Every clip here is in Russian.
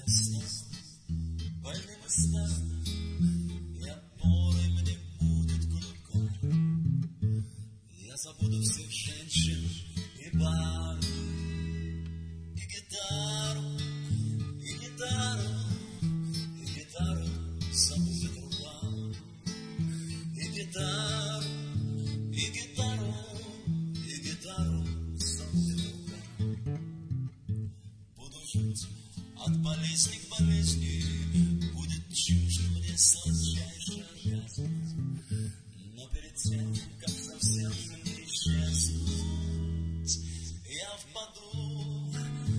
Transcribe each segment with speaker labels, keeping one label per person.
Speaker 1: снов, больным и старым, и опорой мне будет кругом. Я забуду всех женщин и бар, и гитару, и гитару, и гитару забудет рука, и гитару, и гитару, и гитару забудет рука. Буду жить от болезни к болезни, будет чужд мне сладчайшая жизнь. Но перед тем, как совсем не исчезнуть, я впаду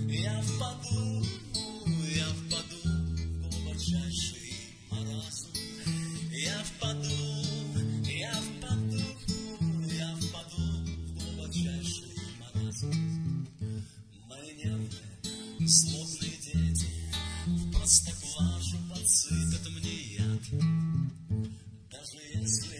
Speaker 1: в глубочайший маразм. Я впаду в глубочайший маразм. Мои нервные, злобные дети в простоквашу подсыпят мне яд. Даже если